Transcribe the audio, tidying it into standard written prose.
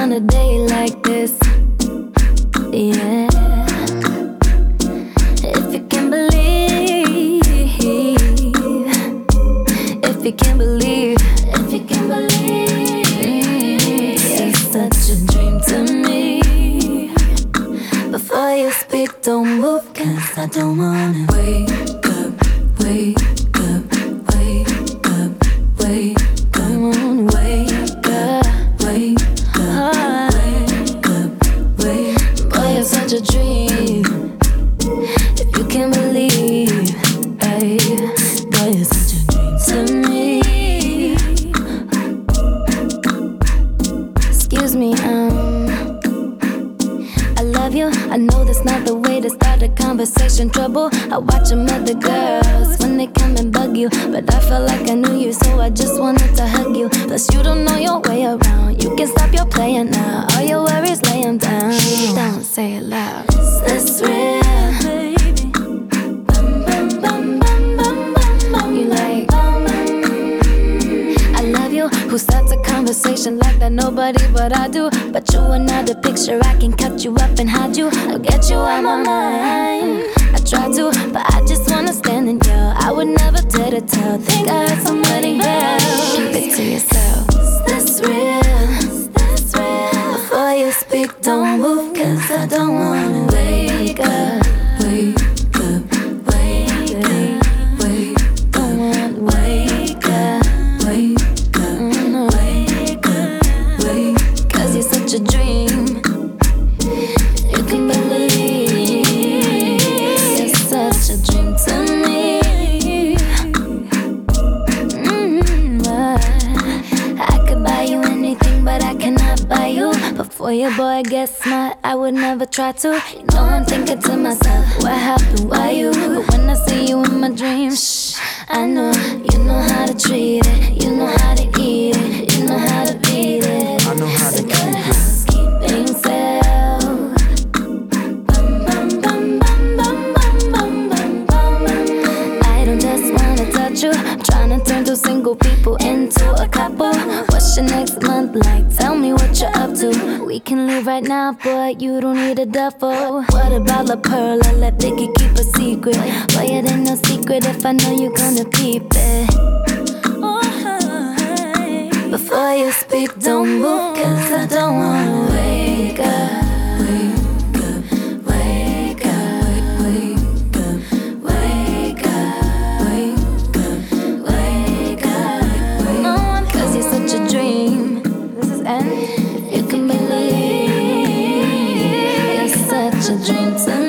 on a day like this. Yeah. If you can believe, if you can believe, if you can believe, it's such a dream to me. Before you speak, don't move, 'cause I don't wanna wake up, wake up, wake up, wake up, wake up, wake up, wake up, wake up. Boy, you're such a dream. If you can believe, hey, boy, you're such a dream to me. Excuse me, I love you. I know that's not the way to start a conversation. Trouble. I watch them other girls when they come and bug you, but I felt like I knew you, so I just wanted to hug you. Plus you don't know your way around. You can stop your playing now. All your worries, lay them down. Don't say it loud. Is this real, baby? Bum, bum, bum, bum, bum, bum, bum. You like I love you. Who starts a conversation like that? Nobody but I do. But you another picture, I can cut you up and hide you. I'll get you out my mind. I try to, but I just wanna stand and yell. I would never dare to tell. Think I heard somebody else. Keep it to yourself. Is this real? Is this real? Before you speak, don't move, 'cause I don't wanna wake up, wake up, wake up, wake up, wake up, wake up, wake up, wake up. 'Cause you're such a dream. You can believe, you're such a dream to me. I could buy you anything, but I cannot buy you. Before your boy gets smart, I would never try to. You know I'm thinking to myself, what happened, why you? But when I see you in my dreams, shh, I know. You know how to treat it, you know how to eat it, you know how to beat it. I know how to keep it. Housekeeping self. Bum, bum, bum, bum, bum, bum, bum, bum, bum. I don't just wanna touch you. I'm trying to turn two single people into a couple. What's your next month like? Tell me what you're up to. We can leave right now, boy, you don't need a duffel. What about La Pearl? I let Biggie keep a secret. Boy, it ain't no secret if I know you're gonna peep it. Before you speak, don't move, 'cause I don't wanna wake up, wake up, wake up, wake up, wake up, wake up, wake up, wake up. 'Cause you're such a dream. This is end. You can believe, you're such a dream to me.